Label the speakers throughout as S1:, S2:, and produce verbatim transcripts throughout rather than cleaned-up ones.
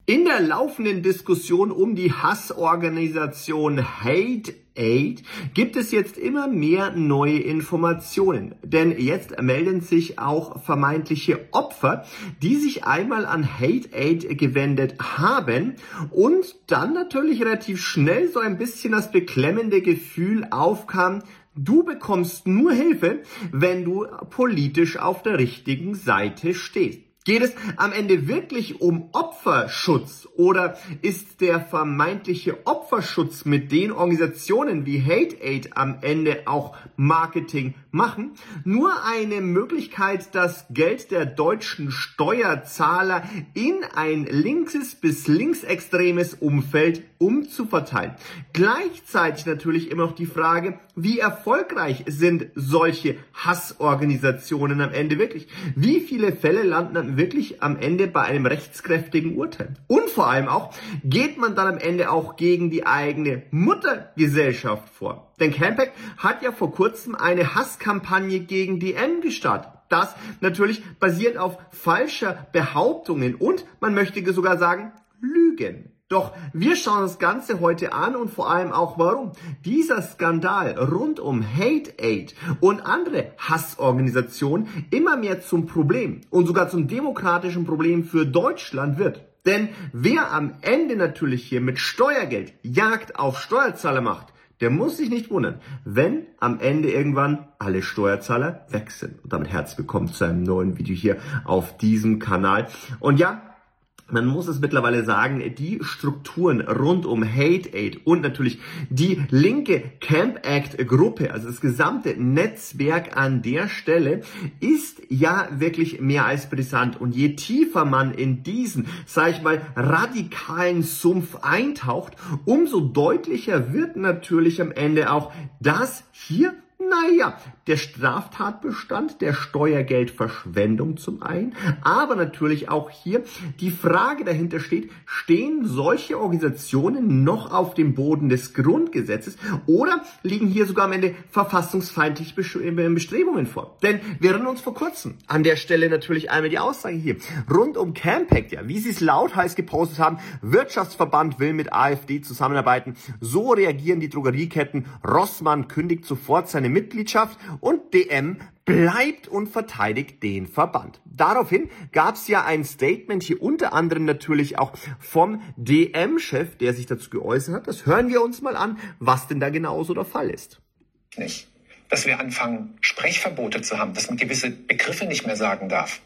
S1: In der laufenden Diskussion um die Hassorganisation Hate Aid gibt es jetzt immer mehr neue Informationen, denn jetzt melden sich auch vermeintliche Opfer, die sich einmal an Hate Aid gewendet haben und dann natürlich relativ schnell so ein bisschen das beklemmende Gefühl aufkam: Du bekommst nur Hilfe, wenn du politisch auf der richtigen Seite stehst. Geht es am Ende wirklich um Opferschutz oder ist der vermeintliche Opferschutz mit den Organisationen wie Hate Aid am Ende auch Marketing machen nur eine Möglichkeit, das Geld der deutschen Steuerzahler in ein linkes bis linksextremes Umfeld umzuverteilen? Gleichzeitig natürlich immer noch die Frage, wie erfolgreich sind solche Hassorganisationen am Ende wirklich? Wie viele Fälle landen dann wirklich am Ende bei einem rechtskräftigen Urteil? Und vor allem auch, geht man dann am Ende auch gegen die eigene Muttergesellschaft vor? Denn Campact hat ja vor kurzem eine Hasskampagne gegen D M gestartet. Das natürlich basiert auf falscher Behauptungen und man möchte sogar sagen, Lügen. Doch wir schauen das Ganze heute an und vor allem auch, warum dieser Skandal rund um Hate Aid und andere Hassorganisationen immer mehr zum Problem und sogar zum demokratischen Problem für Deutschland wird. Denn wer am Ende natürlich hier mit Steuergeld Jagd auf Steuerzahler macht, der muss sich nicht wundern, wenn am Ende irgendwann alle Steuerzahler weg sind. Und damit herzlich willkommen zu einem neuen Video hier auf diesem Kanal. Und ja, man muss es mittlerweile sagen, die Strukturen rund um Hate Aid und natürlich die linke Camp Act Gruppe, also das gesamte Netzwerk an der Stelle, ist ja wirklich mehr als brisant. Und je tiefer man in diesen, sag ich mal, radikalen Sumpf eintaucht, umso deutlicher wird natürlich am Ende auch, dass hier, naja, der Straftatbestand der Steuergeldverschwendung zum einen, aber natürlich auch hier die Frage dahinter steht, stehen solche Organisationen noch auf dem Boden des Grundgesetzes oder liegen hier sogar am Ende verfassungsfeindliche Bestrebungen vor? Denn wir erinnern uns vor kurzem an der Stelle natürlich einmal die Aussage hier rund um Campact, ja, wie sie es lauthals gepostet haben: Wirtschaftsverband will mit AfD zusammenarbeiten, so reagieren die Drogerieketten, Rossmann kündigt sofort seine Mitgliedschaft und D M bleibt und verteidigt den Verband. Daraufhin gab es ja ein Statement hier unter anderem natürlich auch vom D M-Chef, der sich dazu geäußert hat. Das hören wir uns mal an, was denn da genauso der Fall ist.
S2: Nicht, dass wir anfangen, Sprechverbote zu haben, dass man gewisse Begriffe nicht mehr sagen darf.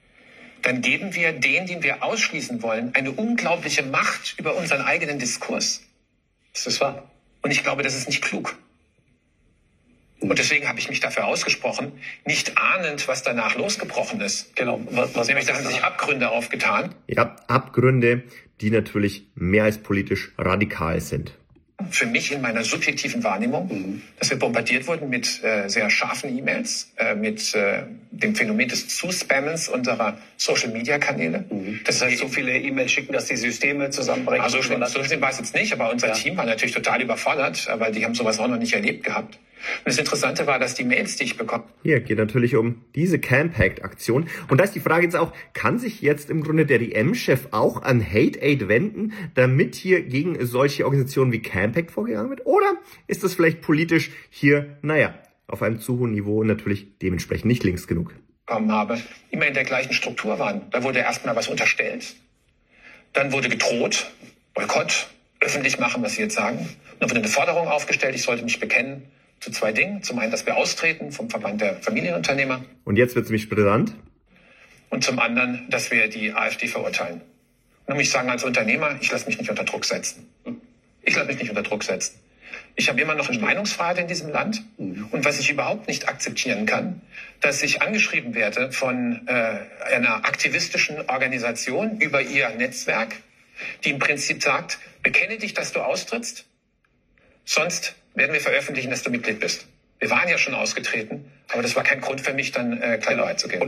S2: Dann geben wir denen, den wir ausschließen wollen, eine unglaubliche Macht über unseren eigenen Diskurs. Das ist wahr. Und ich glaube, das ist nicht klug. Und deswegen habe ich mich dafür ausgesprochen, nicht ahnend, was danach losgebrochen ist. Genau. Was, was Nämlich, da haben sich Abgründe aufgetan.
S1: Ja, Abgründe, die natürlich mehr als politisch radikal sind.
S2: Für mich in meiner subjektiven Wahrnehmung, mhm. dass wir bombardiert wurden mit äh, sehr scharfen E-Mails, äh, mit äh, dem Phänomen des Zuspammens unserer Social-Media-Kanäle. Mhm. Das heißt, so viele E-Mails schicken, dass die Systeme zusammenbrechen. Also schlimm, so schlimm war es jetzt nicht, aber unser ja. Team war natürlich total überfordert, weil die haben sowas auch noch nicht erlebt gehabt. Und das Interessante war, dass die Mails, die ich bekomme...
S1: Hier geht natürlich um diese Campact-Aktion. Und da ist die Frage jetzt auch, kann sich jetzt im Grunde der D M-Chef auch an Hate Aid wenden, damit hier gegen solche Organisationen wie Campact vorgegangen wird? Oder ist das vielleicht politisch hier, naja, auf einem zu hohen Niveau und natürlich dementsprechend nicht links genug?
S2: ...habe, immer in der gleichen Struktur waren. Da wurde erstmal was unterstellt, dann wurde gedroht, Boykott, öffentlich machen, was sie jetzt sagen. Und dann wurde eine Forderung aufgestellt, ich sollte mich bekennen zu zwei Dingen. Zum einen, dass wir austreten vom Verband der Familienunternehmer.
S1: Und jetzt wird es nämlich brisant.
S2: Und zum anderen, dass wir die AfD verurteilen. Und dann muss ich sagen, als Unternehmer, ich lasse mich nicht unter Druck setzen. Ich lasse mich nicht unter Druck setzen. Ich habe immer noch eine Meinungsfreiheit in diesem Land. Und was ich überhaupt nicht akzeptieren kann, dass ich angeschrieben werde von äh, einer aktivistischen Organisation über ihr Netzwerk, die im Prinzip sagt, bekenne dich, dass du austrittst, sonst werden wir veröffentlichen, dass du Mitglied bist. Wir waren ja schon ausgetreten, aber das war kein Grund für mich, dann äh, Kleinarbeit zu gehen.
S1: Und dann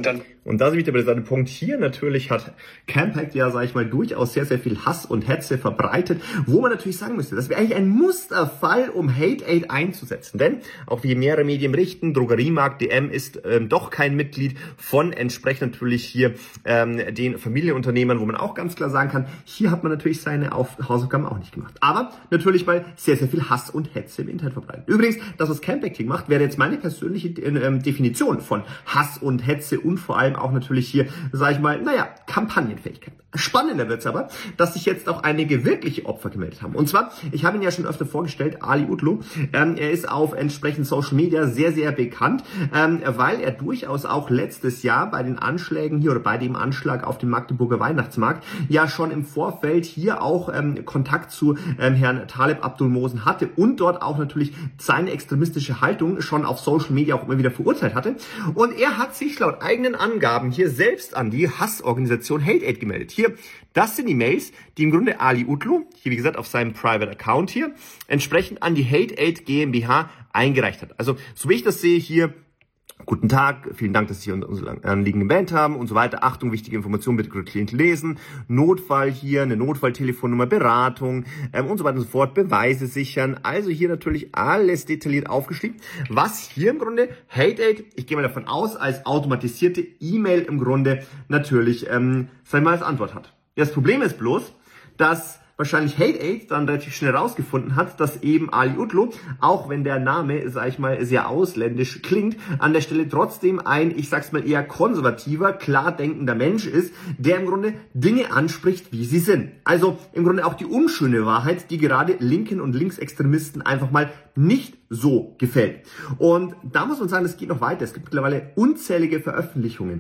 S1: Und da sind wir der brisante Punkt. Hier natürlich hat Campact ja, sage ich mal, durchaus sehr, sehr viel Hass und Hetze verbreitet, wo man natürlich sagen müsste, das wäre eigentlich ein Musterfall, um Hate Aid einzusetzen. Denn auch wie mehrere Medien berichten, Drogeriemarkt D M ist ähm, doch kein Mitglied von entsprechend natürlich hier ähm, den Familienunternehmern, wo man auch ganz klar sagen kann, hier hat man natürlich seine Auf Hausaufgaben auch nicht gemacht. Aber natürlich mal sehr, sehr viel Hass und Hetze im Internet verbreitet. Übrigens, das, was Campact hier macht, wäre jetzt meine persönliche ähm, Definition von Hass und Hetze und vor allem auch natürlich hier, sage ich mal, naja, Kampagnenfähigkeit. Spannender wird's aber, dass sich jetzt auch einige wirkliche Opfer gemeldet haben. Und zwar, ich habe ihn ja schon öfter vorgestellt, Ali Utlu. Ähm, er ist auf entsprechend Social Media sehr, sehr bekannt, ähm, weil er durchaus auch letztes Jahr bei den Anschlägen hier oder bei dem Anschlag auf dem Magdeburger Weihnachtsmarkt ja schon im Vorfeld hier auch ähm, Kontakt zu ähm, Herrn Taleb Abdulmosen hatte und dort auch natürlich seine extremistische Haltung schon auf Social Media auch immer wieder verurteilt hatte. Und er hat sich laut eigenen Angaben hier selbst an die Hassorganisation Hate Aid gemeldet. Hier, das sind die Mails, die im Grunde Ali Utlu, hier wie gesagt auf seinem Private Account hier, entsprechend an die Hate Aid GmbH eingereicht hat. Also, so wie ich das sehe hier, guten Tag, vielen Dank, dass Sie unsere Anliegen erwähnt haben und so weiter. Achtung, wichtige Informationen bitte gründlich lesen. Notfall hier, eine Notfalltelefonnummer, Beratung ähm, und so weiter und so fort. Beweise sichern. Also hier natürlich alles detailliert aufgeschrieben. Was hier im Grunde Hate Aid, ich gehe mal davon aus, als automatisierte E-Mail im Grunde natürlich, ähm, sag ich mal, als Antwort hat. Das Problem ist bloß, dass wahrscheinlich Hate Aid dann relativ schnell rausgefunden hat, dass eben Ali Utlu, auch wenn der Name, sag ich mal, sehr ausländisch klingt, an der Stelle trotzdem ein, ich sag's mal, eher konservativer, klar denkender Mensch ist, der im Grunde Dinge anspricht, wie sie sind. Also im Grunde auch die unschöne Wahrheit, die gerade Linken und Linksextremisten einfach mal nicht so gefällt. Und da muss man sagen, es geht noch weiter. Es gibt mittlerweile unzählige Veröffentlichungen,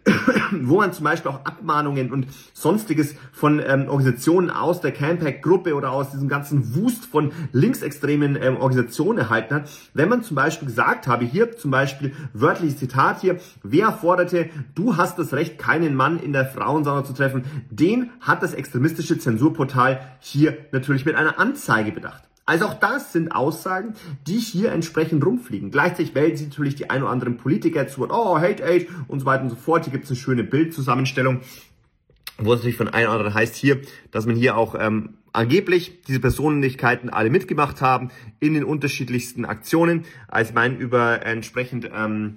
S1: wo man zum Beispiel auch Abmahnungen und Sonstiges von ähm, Organisationen aus der Campact-Gruppe oder aus diesem ganzen Wust von linksextremen ähm, Organisationen erhalten hat. Wenn man zum Beispiel gesagt habe, hier zum Beispiel wörtliches Zitat hier, wer forderte, du hast das Recht, keinen Mann in der Frauensauna zu treffen, den hat das extremistische Zensurportal hier natürlich mit einer Anzeige bedacht. Also auch das sind Aussagen, die hier entsprechend rumfliegen. Gleichzeitig wählen sie natürlich die ein oder anderen Politiker zu, oh, Hate Aid und so weiter und so fort. Hier gibt es eine schöne Bildzusammenstellung, wo es natürlich von einem oder anderen heißt hier, dass man hier auch ähm, angeblich diese Persönlichkeiten alle mitgemacht haben in den unterschiedlichsten Aktionen. Also ich meine, über entsprechend ähm,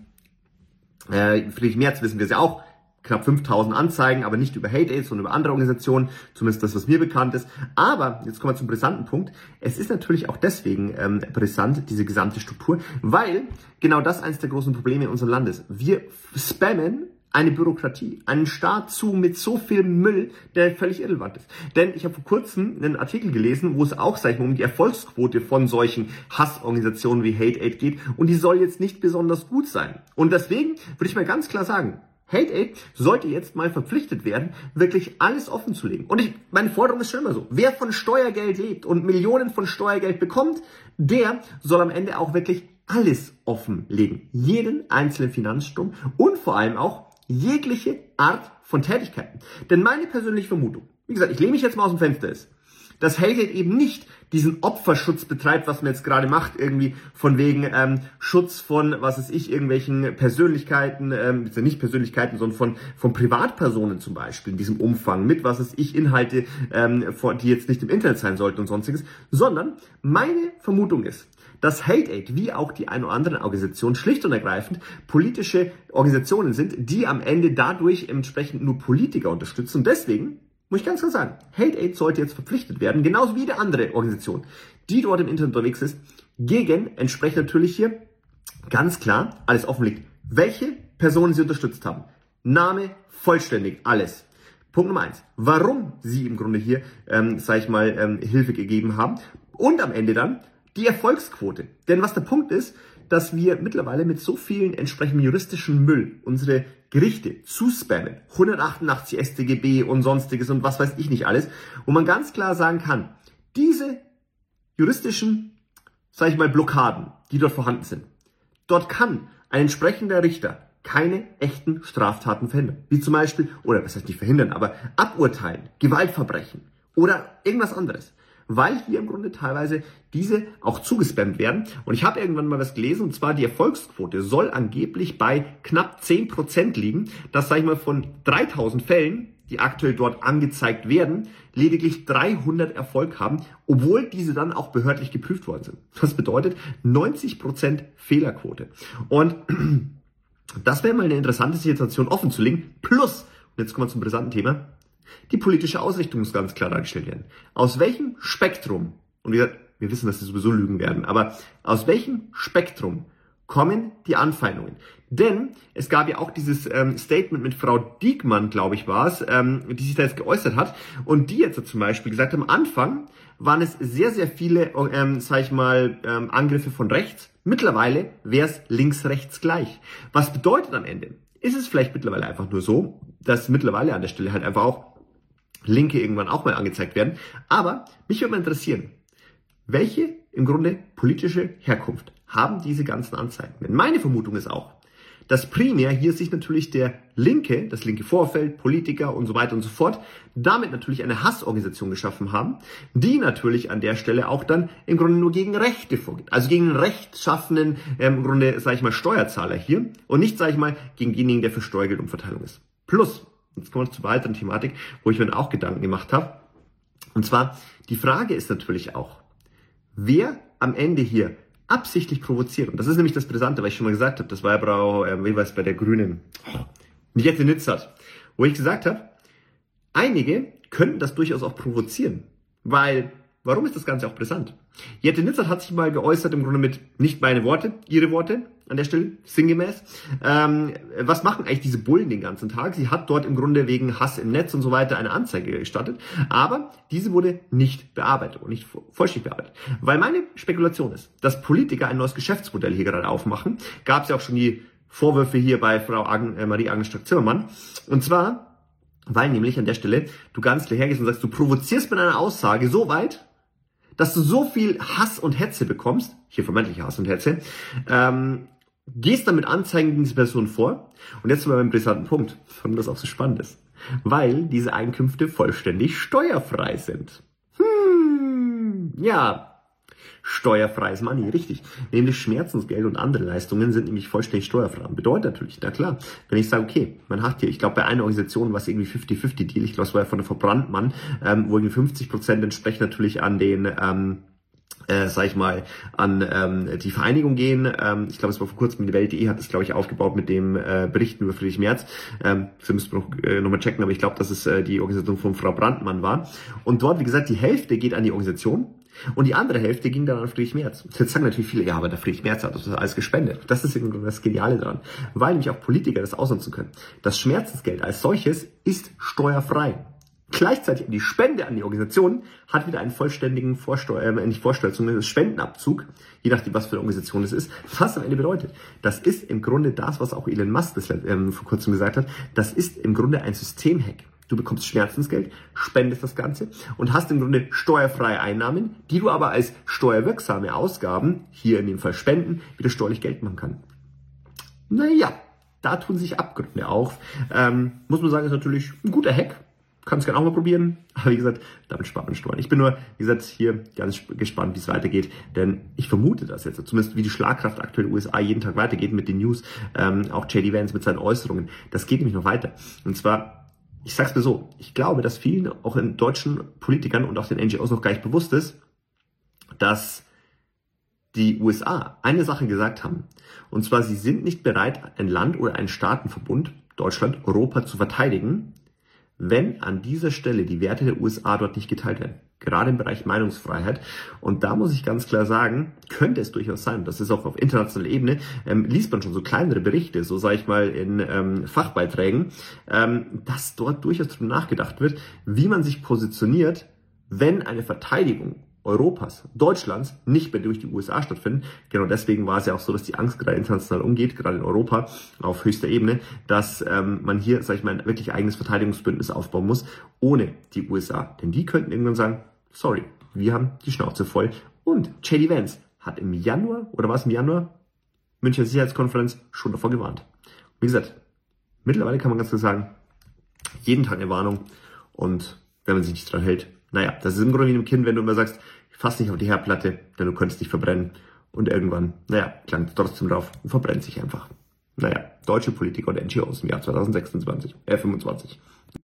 S1: äh, Friedrich Merz wissen wir es ja auch, knapp fünftausend Anzeigen, aber nicht über Hate Aid, sondern über andere Organisationen, zumindest das, was mir bekannt ist. Aber, jetzt kommen wir zum brisanten Punkt, es ist natürlich auch deswegen ähm, brisant, diese gesamte Struktur, weil genau das eines der großen Probleme in unserem Land ist. Wir spammen eine Bürokratie, einen Staat zu mit so viel Müll, der völlig irrelevant ist. Denn ich habe vor kurzem einen Artikel gelesen, wo es auch, sag ich mal, um die Erfolgsquote von solchen Hassorganisationen wie Hate Aid geht und die soll jetzt nicht besonders gut sein. Und deswegen würde ich mal ganz klar sagen, Hate Aid sollte jetzt mal verpflichtet werden, wirklich alles offen zu legen. Und ich, meine Forderung ist schon immer so. Wer von Steuergeld lebt und Millionen von Steuergeld bekommt, der soll am Ende auch wirklich alles offenlegen. Jeden einzelnen Finanzstrom und vor allem auch jegliche Art von Tätigkeiten. Denn meine persönliche Vermutung, wie gesagt, ich lehne mich jetzt mal aus dem Fenster, ist, dass Hate Aid eben nicht diesen Opferschutz betreibt, was man jetzt gerade macht, irgendwie von wegen ähm, Schutz von, was weiß ich, irgendwelchen Persönlichkeiten, ähm, nicht Persönlichkeiten, sondern von, von Privatpersonen zum Beispiel in diesem Umfang, mit, was weiß ich, Inhalte, ähm, die jetzt nicht im Internet sein sollten und sonstiges, sondern meine Vermutung ist, dass Hate Aid, wie auch die ein oder andere Organisation, schlicht und ergreifend politische Organisationen sind, die am Ende dadurch entsprechend nur Politiker unterstützen. Und deswegen muss ich ganz klar sagen, Hate Aid sollte jetzt verpflichtet werden, genauso wie jede andere Organisation, die dort im Internet unterwegs ist, gegen entsprechend natürlich hier ganz klar alles offenlegt, welche Personen sie unterstützt haben. Name, vollständig, alles. Punkt Nummer eins, warum sie im Grunde hier, ähm, sag ich mal, ähm, Hilfe gegeben haben. Und am Ende dann die Erfolgsquote. Denn was der Punkt ist, dass wir mittlerweile mit so vielen entsprechenden juristischen Müll unsere Gerichte zuspammen, hundertachtundachtzig S t G B und sonstiges und was weiß ich nicht alles, wo man ganz klar sagen kann, diese juristischen, sag ich mal, Blockaden, die dort vorhanden sind, dort kann ein entsprechender Richter keine echten Straftaten verhindern. Wie zum Beispiel, oder was heißt nicht verhindern, aber aburteilen, Gewaltverbrechen oder irgendwas anderes. weil hier im Grunde teilweise diese auch zugespammt werden. Und ich habe irgendwann mal was gelesen, und zwar die Erfolgsquote soll angeblich bei knapp zehn Prozent liegen, dass, sag ich mal, von dreitausend Fällen, die aktuell dort angezeigt werden, lediglich dreihundert Erfolg haben, obwohl diese dann auch behördlich geprüft worden sind. Das bedeutet neunzig Prozent Fehlerquote. Und das wäre mal eine interessante Situation offen zu legen. Plus, und jetzt kommen wir zum brisanten Thema, die politische Ausrichtung muss ganz klar dargestellt werden. Aus welchem Spektrum, und wir, wir wissen, dass sie sowieso lügen werden, aber aus welchem Spektrum kommen die Anfeindungen? Denn es gab ja auch dieses ähm, Statement mit Frau Diekmann, glaube ich war es, ähm, die sich da jetzt geäußert hat und die jetzt zum Beispiel gesagt hat, am Anfang waren es sehr, sehr viele, ähm, sag ich mal, ähm, Angriffe von rechts. Mittlerweile wäre es links-rechts gleich. Was bedeutet am Ende? Ist es vielleicht mittlerweile einfach nur so, dass mittlerweile an der Stelle halt einfach auch Linke irgendwann auch mal angezeigt werden. Aber mich würde mal interessieren, welche im Grunde politische Herkunft haben diese ganzen Anzeigen? Denn meine Vermutung ist auch, dass primär hier sich natürlich der Linke, das linke Vorfeld, Politiker und so weiter und so fort, damit natürlich eine Hassorganisation geschaffen haben, die natürlich an der Stelle auch dann im Grunde nur gegen Rechte vorgeht. Also gegen einen rechtschaffenen, ähm, im Grunde, sage ich mal, Steuerzahler hier und nicht, sage ich mal, gegen denjenigen, der für Steuergeldumverteilung ist. Plus, jetzt kommen wir zur weiteren Thematik, wo ich mir dann auch Gedanken gemacht habe. Und zwar, die Frage ist natürlich auch, wer am Ende hier absichtlich provoziert. Und das ist nämlich das Brisante, weil ich schon mal gesagt habe, das war ja Frau, äh, wie war es bei der Grünen, die jetzt in Nitzert, wo ich gesagt habe, einige könnten das durchaus auch provozieren. Weil, warum ist das Ganze auch brisant? Jette Nitzert hat sich mal geäußert, im Grunde mit nicht meine Worte, ihre Worte an der Stelle, sinngemäß. Ähm, was machen eigentlich diese Bullen den ganzen Tag? Sie hat dort im Grunde wegen Hass im Netz und so weiter eine Anzeige gestattet, aber diese wurde nicht bearbeitet und nicht vollständig bearbeitet. Weil meine Spekulation ist, dass Politiker ein neues Geschäftsmodell hier gerade aufmachen. Gab es ja auch schon die Vorwürfe hier bei Frau Agn, äh, Marie-Agnes Strack-Zimmermann. Und zwar, weil nämlich an der Stelle du ganz klar hergehst und sagst, du provozierst mit einer Aussage so weit, dass du so viel Hass und Hetze bekommst, hier vermeintliche Hass und Hetze, ähm, gehst dann mit Anzeigen gegen diese Person vor. Und jetzt sind wir beim brisanten Punkt, warum das auch so spannend ist. Weil diese Einkünfte vollständig steuerfrei sind. Hm, ja, steuerfreies Money, richtig. Nämlich Schmerzensgeld und andere Leistungen sind nämlich vollständig steuerfrei. Bedeutet natürlich, na klar, wenn ich sage, okay, man hat hier, ich glaube bei einer Organisation war es irgendwie fünfzig fünfzig Deal, ich glaube es war ja von der Frau Brandmann, ähm, wo irgendwie fünfzig Prozent entsprechen natürlich an den, ähm, äh, sag ich mal, an ähm, die Vereinigung gehen. Ähm, ich glaube, es war vor kurzem, die Welt.de hat es, glaube ich, aufgebaut mit dem äh, Berichten über Friedrich Merz. Ähm, das müssen wir noch, äh, noch mal checken, aber ich glaube, dass es äh, die Organisation von Frau Brandmann war. Und dort, wie gesagt, die Hälfte geht an die Organisation und die andere Hälfte ging dann an Friedrich Merz. Jetzt sagen natürlich viele, ja, aber der Friedrich Merz hat das alles gespendet. Das ist irgendwie das Geniale daran, weil nämlich auch Politiker das ausnutzen können. Das Schmerzensgeld als solches ist steuerfrei. Gleichzeitig die Spende an die Organisation hat wieder einen vollständigen Vorsteuer, äh, nicht Vorsteuer, sondern Spendenabzug, je nachdem, was für eine Organisation es ist. Was am Ende bedeutet, das ist im Grunde das, was auch Elon Musk das, ähm, vor kurzem gesagt hat, das ist im Grunde ein Systemhack. Du bekommst Schmerzensgeld, spendest das Ganze und hast im Grunde steuerfreie Einnahmen, die du aber als steuerwirksame Ausgaben, hier in dem Fall Spenden, wieder steuerlich Geld machen kannst. Naja, da tun sich Abgründe auf. Ähm, muss man sagen, ist natürlich ein guter Hack. Kannst gerne auch mal probieren. Aber wie gesagt, damit spart man Steuern. Ich bin nur, wie gesagt, hier ganz gespannt, wie es weitergeht. Denn ich vermute das jetzt, zumindest wie die Schlagkraft aktuell in den U S A jeden Tag weitergeht mit den News, ähm, auch J D Vance mit seinen Äußerungen. Das geht nämlich noch weiter. Und zwar, ich sag's mir so, ich glaube, dass vielen, auch in deutschen Politikern und auch den N G Os noch gar nicht bewusst ist, dass die U S A eine Sache gesagt haben. Und zwar, sie sind nicht bereit, ein Land oder einen Staatenverbund, Deutschland, Europa, zu verteidigen, wenn an dieser Stelle die Werte der U S A dort nicht geteilt werden. Gerade im Bereich Meinungsfreiheit. Und da muss ich ganz klar sagen, könnte es durchaus sein, das ist auch auf internationaler Ebene, ähm, liest man schon so kleinere Berichte, so sage ich mal in ähm, Fachbeiträgen, ähm, dass dort durchaus darüber nachgedacht wird, wie man sich positioniert, wenn eine Verteidigung Europas, Deutschlands nicht mehr durch die U S A stattfinden. Genau deswegen war es ja auch so, dass die Angst gerade international umgeht, gerade in Europa auf höchster Ebene, dass ähm, man hier, sag ich mal, ein wirklich eigenes Verteidigungsbündnis aufbauen muss, ohne die U S A. Denn die könnten irgendwann sagen, sorry, wir haben die Schnauze voll. Und J D Vance hat im Januar, oder war es im Januar, Münchner Sicherheitskonferenz schon davor gewarnt. Wie gesagt, mittlerweile kann man ganz klar sagen, jeden Tag eine Warnung und wenn man sich nicht dran hält, Naja, das ist im Grunde wie einem Kind, wenn du immer sagst, fass nicht auf die Herdplatte, denn du könntest dich verbrennen. Und irgendwann, naja, klang es trotzdem drauf und verbrennt sich einfach. Naja, deutsche Politiker und N G Os im Jahr zwanzig sechsundzwanzig, äh fünfundzwanzig.